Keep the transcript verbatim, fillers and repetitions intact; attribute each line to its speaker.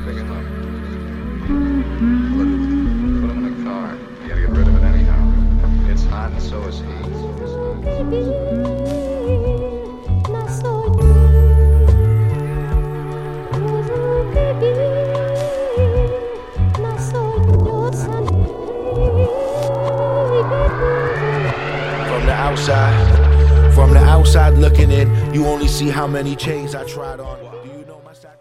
Speaker 1: Pick him up. Put, put him in the car. You gotta get rid of it anyhow. It's hot and so is he.
Speaker 2: From the outside, from the outside looking in, you only see how many chains I tried on.